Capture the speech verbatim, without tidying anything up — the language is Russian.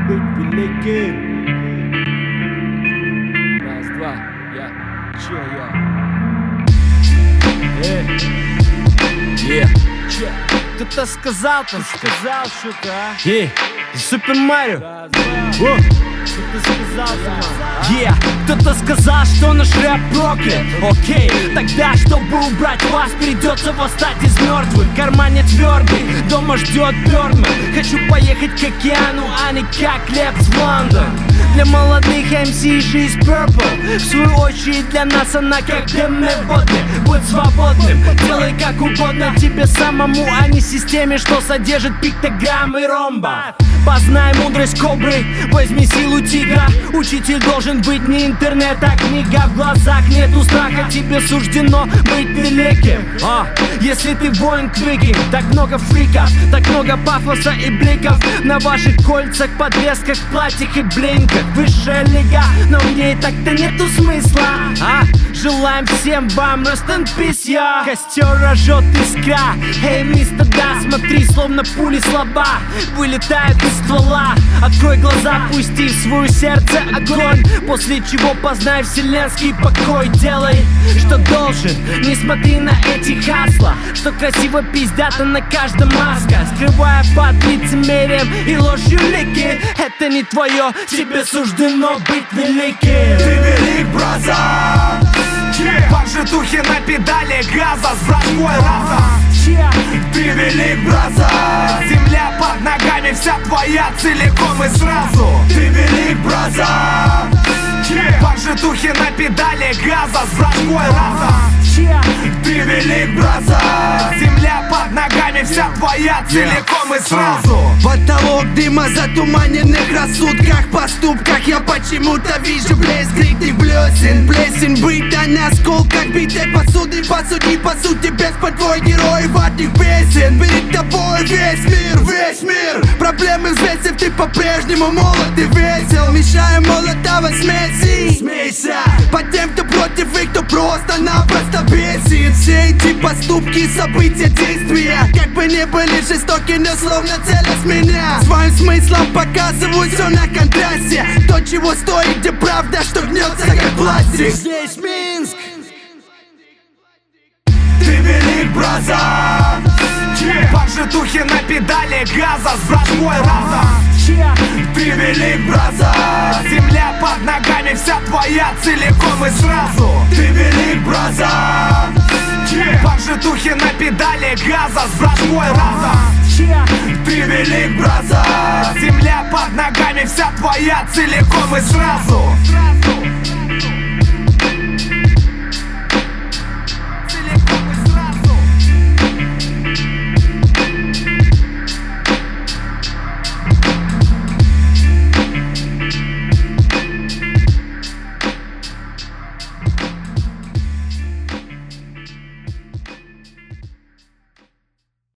быть великим. Раз, два, я, че я? Эй, yeah. Че? Кто-то сказал, там сказал что-то, а? Эй, Супер Марио. Раз, два. Кто-то сказал, yeah. Кто-то сказал, что наш рэп проклят. Окей, тогда, чтобы убрать вас, придется восстать из мертвых. В кармане твердый, дома ждет Бёрдман. Хочу поехать к океану, а не как Лепс в Лондон. Для молодых эм си жизнь Purple. В свою очередь для нас она как дымный водный. Будь свободным, делай как угодно тебе самому, а не системе, что содержит пиктограммы и ромба. Познай мудрость кобры, возьми силу тигра. Учитель должен быть не интернет, а книга. В глазах нету страха, тебе суждено быть великим. а, Если ты воин-викинг, так много фриков, так много пафоса и бликов на ваших кольцах, подвесках, платьях и блинках. Высшая лига, но в ней так-то нету смысла. а? Желаем всем вам rest in peace, я. Костер рожет искра. Эй, мистер, да, смотри, словно пули слаба вылетают из ствола. Открой глаза, пусти в свое сердце огонь, после чего познай вселенский покой. Делай, что должен, не смотри на эти хасла, что красиво пиздят, а на каждом маска, скрывая под лицемерием и ложью лики. Это не твое, тебе суждено быть великим. Ты велик, браза, yeah. По житухе на педали газа с братвой разом, yeah. Ты велик, браза, земля под ногами вся твоя целиком и сразу. Ты велик, браза, yeah. По житухе на педали газа с братвой разом, yeah. Ты велик, браза, земля под ногами вся твоя целиком и сразу. Потолок дыма в затуманенных рассудках, поступках. Я почему-то вижу блеск крикных блесен. Плесень быть, а на осколках битой посуды. Посуди, по сути, без твой герой ватных песен. Перед тобой весь мир, весь мир. Проблемы взвесив, ты по-прежнему молод и весел. Мешаем молотого смеси. Смейся под тем, кто против и кто просто-напросто бесит. Все эти поступки, события, действия, как бы не были жестоки, но словно целясь меня. Своим смыслом показываю все на контрасте. То, чего стоит, где правда, что гнется как пластик. Здесь Минск. Ты велик, браза, yeah. По житухе на педали газа с братвой разом, yeah. Ты велик, браза, земля под ногами вся твоя целиком и сразу. Ты велик, браза, yeah. По житухе на педали газа с братвой разом, yeah. Ты велик, браза, земля под ногами вся твоя целиком и сразу.